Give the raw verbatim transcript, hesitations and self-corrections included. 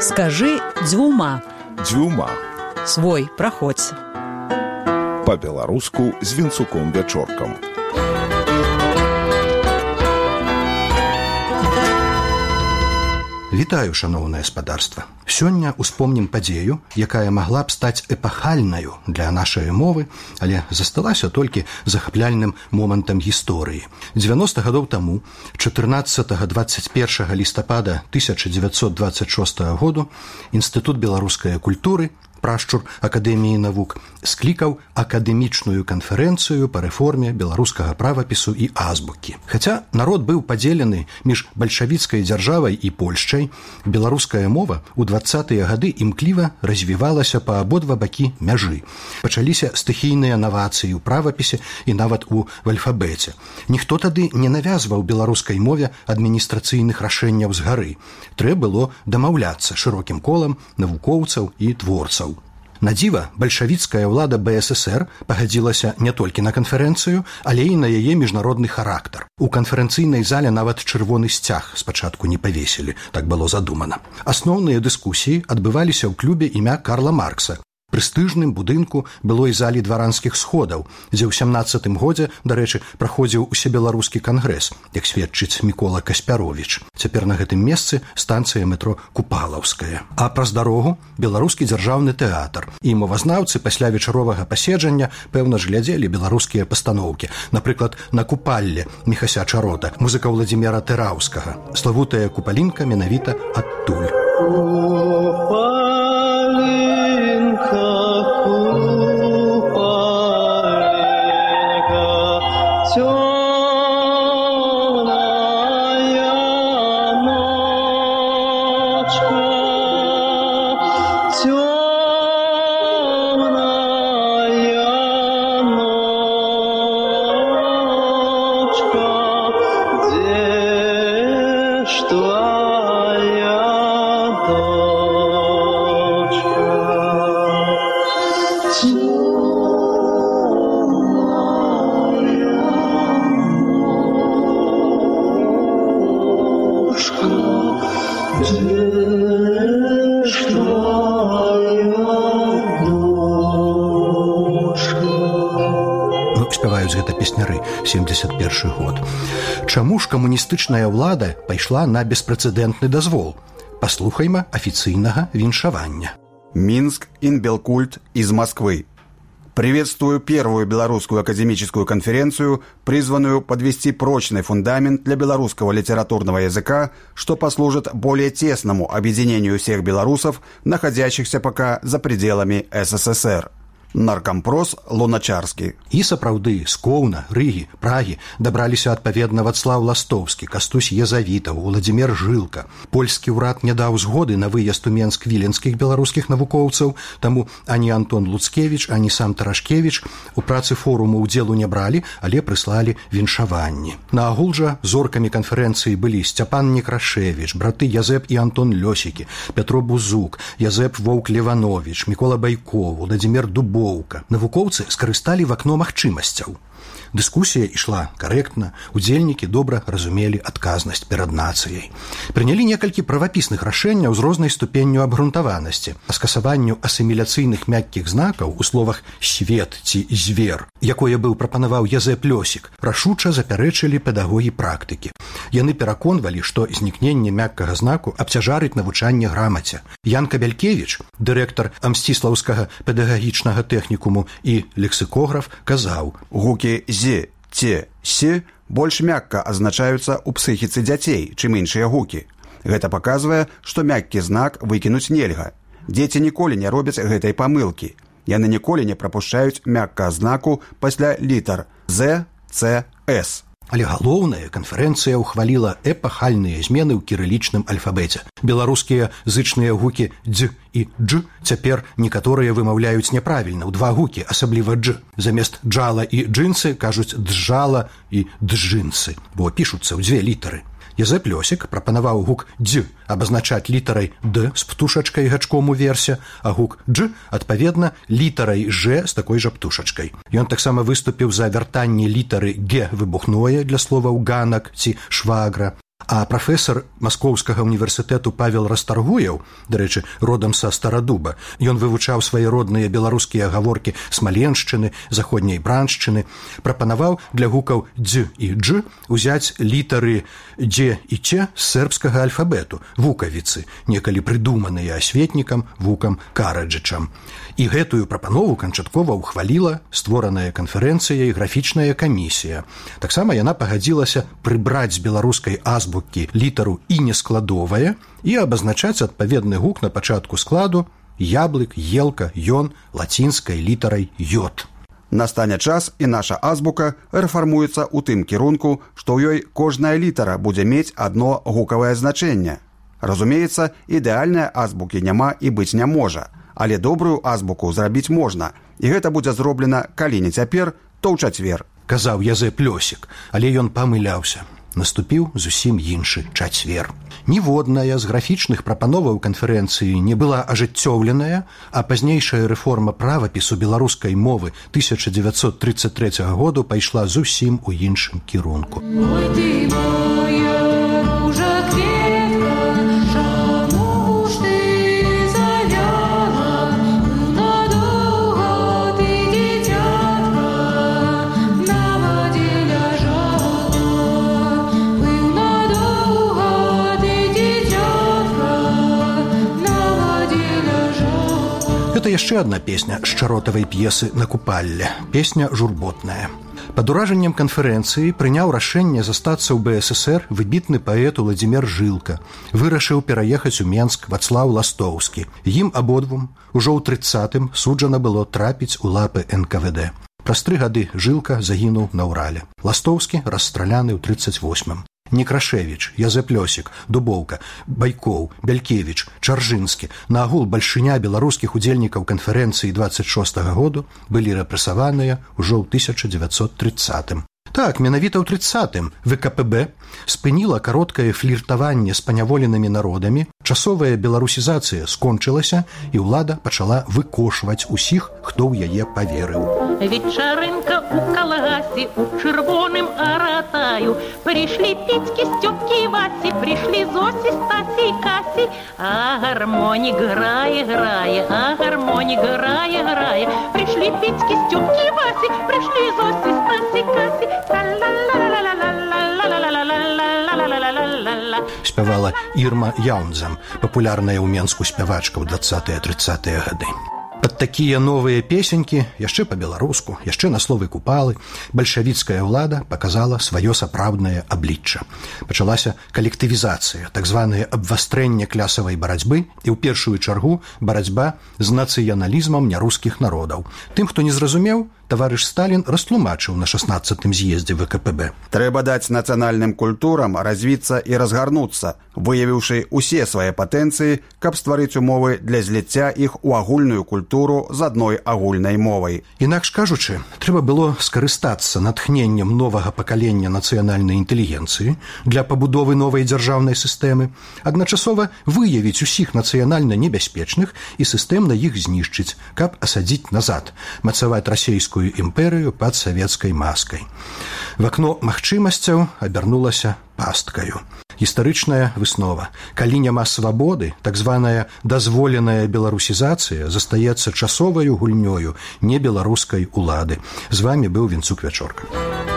Скажи дзвюма. Дзвюма. Свой, праходзь. Па-беларуску з Вінцуком Вячоркам. Вітаю, шаноўнае спадарства. Сёння успомнім падзею, якая магла б стаць эпахальнаю для нашай мовы, але засталася толькі захапляльным момантам гісторыі. дзевяноста гадоў таму, чатырнаццатага дваццаць першага лістапада тысяча дзевяцьсот дваццаць шостага году, Інстытут беларускай культуры, прашчур Акадэміі навук, склікаў акадэмічную канферэнцыю па рэформе беларускага правапісу і азбукі. Хаця народ быў падзелены між бальшавіцкай дзяржавай і Польшчай, беларуская мова ў дваццатыя гады імкліва развівалася па абодва бакі мяжы. Пачаліся стыхійныя навацыі ў правапісе і нават у альфабеце. Ніхто тады не навязваў беларускай мове адміністрацыйных рашэнняў з гары. Трэба было дамаўляцца шырокім колам навукоўцаў і творцаў. На дзіва, бальшавіцкая ўлада бэ эс эсэр пагадзілася не толькі на канферэнцыю, але і на яе міжнародны характар. У канферэнцыйнай зале нават чырвоны сцяг спачатку не павесілі, так было задумана. Асноўныя дыскусіі адбываліся ў клубе імя Карла Маркса, прэстыжным будынку былой залі дваранскіх сходаў, дзе ў сямнаццатым годзе, дарэчы, праходзіў усебеларускі кангрэс, як сведчыць Мікола Каспяровіч. Цяпер на гэтым месцы станцыя метро Купалаўская. А праз дарогу беларускі дзяржаўны тэатр. І мовазнаўцы пасля вечаровага паседжання, пэўна ж, глядзелі беларускія пастаноўкі. Напрыклад, на Купалле Міхася Чарота, музыка Владзіміра Тэраўскага. Славутая купалінка менавіта адтуль. Спяваюць гэта песняры, семдзесят першы год. Чаму ж камуністычная ўлада пайшла на беспрэцэдэнтны дазвол? Паслухайма афіцыйнага віншавання. Минск, Инбелкульт из Москвы. Приветствую первую белорусскую академическую конференцию, призванную подвести прочный фундамент для белорусского литературного языка, что послужит более тесному объединению всех белорусов, находящихся пока за пределами эс эс эс эр. Наркомпрос Луначарскі. І сапраўды з Коўна, Рыгі, Прагі дабраліся адпаведна Вацлаў Ластовскі, Кастусь Езавітаў, Уладзімір Жылка. Польскі ўрад не даў згоды на выезд у Менск віленскіх беларускіх навукоўцаў, таму ані Антон Луцкевіч, ані сам Тарашкевіч у працы форуму ўдзелу не бралі, але прыслалі віншаванні. Наагул жа зоркамі канферэнцыі былі Сцяпан Некрашевіч, браты Язэп і Антон Лёсікі, Пятро Бузук, Язэп Воўк-Левановіч, Мікола Байков, Уладзімір Дубоў. Навукоўцы скарысталі в акно магчымасцяў. Дыскусія ішла карэктна, удзельнікі добра разумелі адказнасць перад нацыяй. Прынялі некалькі правапісных рашэнняў з рознай ступенню абгрунтаванасці. Па скасаванню асіміляцыйных мяккіх знакаў у словах «свет» ці «звер», якое быў прапанаваў Язэп Лёсік, рашуча запярэчылі педагогі практыкі. Яны пераконвалі, што знікненне мяккага знаку абцяжарыць навучанне грамаце. Ян Кабялькевіч, дырэктар Амсціслаўскага педагагічнага тэхнікуму і лексікограф, казаў: «Гукі «зе», «те», «се» больш мякка азначаюцца ў псіхіцы дзяцей, чым іншыя гукі. Гэта паказвае, што мяккі знак выкінуць нельга. Дзеці ніколі не робяць гэтай памылкі. Яны ніколі не прапушчаюць мяккага знаку пасля літар «з», «ц», «с». Але галоўнае, канферэнцыя ўхваліла эпахальныя змены ў кірылічным альфабеце. Беларускія зычныя гукі «дз» і «дж» цяпер некаторыя вымаўляюць няправільна ў два гукі, асабліва «дж». Замест «джала» і «джынсы» кажуць «джала» і «джынсы», бо пішуцца ў дзве літары. Язэп Лёсік прапанаваў гук «дз» абазначаць літарай «д» з птушачкай гачком уверсе, а гук «дж» адпаведна літарай «ж» з такой жа птушачкай. Ён таксама выступіў за вяртанне літары «г» выбухное для словаў «ганак» ці «швагра». А прафесар Маскоўскага універсітэту Павел Расторгуеў, дарэчы, родам са Старадуба, ён вывучаў свае родныя беларускія гаворкі смаленшчыны, заходняй браншчыны, прапанаваў для гукаў дз і дж узяць літары дзе і че з сербскага альфабету, вукавіцы, некалі прыдуманыя асветнікам Вукам Караджычам. І гэтую прапанову канчаткова ўхваліла створаная канферэнцыяй графічная камісія. Таксама яна пагадзілася прыбраць з беларускай азбукі літару і нескладовая і абазначаць адпаведны гук на пачатку складу яблык, елка, ён лацінскай літарай йод. Настане час, і наша азбука рэфармуецца ў тым кірунку, што ў ёй кожная літара будзе мець адно гукавае значэнне. Разумеецца, ідэальнай азбукі няма і быць не можа, але добрую азбуку зрабіць можна, і гэта будзе зроблена калі не цяпер, то ў чацвер. Казаў Язэп Лёсік, але ён памыляўся. Наступіў зусім іншы чацвер. Ніводная з графічных прапановаў канферэнцыі не была ажыццёўленая, а пазнейшая рэформа правапісу беларускай мовы тысяча дзевяцьсот тридцать третьего году пайшла зусім у іншым кірунку. Ой, ты моя ружа кветка, чаму ж ты завяла? Надоўга ты, дзіцятка, на вадзе ляжала. Быў надоўга ты, дзіцятка, на вадзе ляжала. Гэта яшчэ адна песня з чаротавай п'есы «На купалле», песня журботная. Пад уражаннем канферэнцыі прыняў рашэнне застацца ў бэ эс эсэр выбітны паэт Уладзімір Жылка. Вырашыў пераехаць у Менск Вацлаў Ластоўскі. Ім абодвум ужо ў трыццатым суджана было трапіць у лапы эн ка вэ дэ. Праз тры гады Жылка загінуў на Урале. Ластоўскі расстраляны ў трыццаць восьмым. Некрашевіч, Язэп Лёсік, Дубоўка, Байкоў, Бялькевіч, Чаржынскі, наагул бальшыня беларускіх удзельнікаў канферэнцыі двадцать шостага году былі рэпрэсаваныя ўжо ў тысяча дзевяцьсот трыццатым. Так, менавіта ў трыццатым вэ ка пэ бэ спыніла кароткае фліртаванне з паняволенымі народамі, часовая беларусізацыя скончылася, і ўлада пачала выкошваць усіх, хто ў яе паверыў. Вечарынка у калгасе, у чырвоным аратаю, прыйшлі Петькі, Стёпкі, Васі, прыйшлі Зосі, Стасі, Касі, а гармонік грае, грае, а гармонік грае, грае, прыйшлі Петькі, Стёпкі, Васі, прыйшлі Зосі, Стасі, Касі. Спявала Ірма Яўнзам, папулярная ў Менску спявачка ў двадцатыя-трыццатыя гады. Пад такія новыя песенькі, яшчэ па-беларуску, яшчэ на словы купалы, бальшавіцкая ўлада паказала сваё сапраўднае аблічча. Пачалася калектывізацыя, так званае абвастрэнне клясавай барацьбы і ў першую чаргу барацьба з нацыяналізмам нярускіх народаў. Тым, хто не зразумеў, таварыш Сталін растлумачыў на шаснаццатым з'ездзе вэ ка пэ бэ. Трэба даць нацыянальным культурам развіцца і разгарнуцца, выявіўшы ўсе свае патэнцыі, каб стварыць умовы для зліцця іх у агульную культуру з адной агульнай мовай. Інакш кажучы, трэба было скарыстацца натхненнем новага пакалення нацыянальнай інтэлігенцыі для пабудовы новай дзяржаўнай сістэмы, адначасова выявіць усіх нацыянальна небяспечных і сістэмна іх знішчыць, каб асадзіць назад, мацаваць расейскую імперыю пад савецкай маскай. Вакно магчымасцяў абярнулася пасткаю. Гістарычная выснова. Калі няма свабоды, так званая дазволеная беларусізацыя застаецца часоваю гульнёю небеларускай улады. З вамі быў Вінцук Вячорка.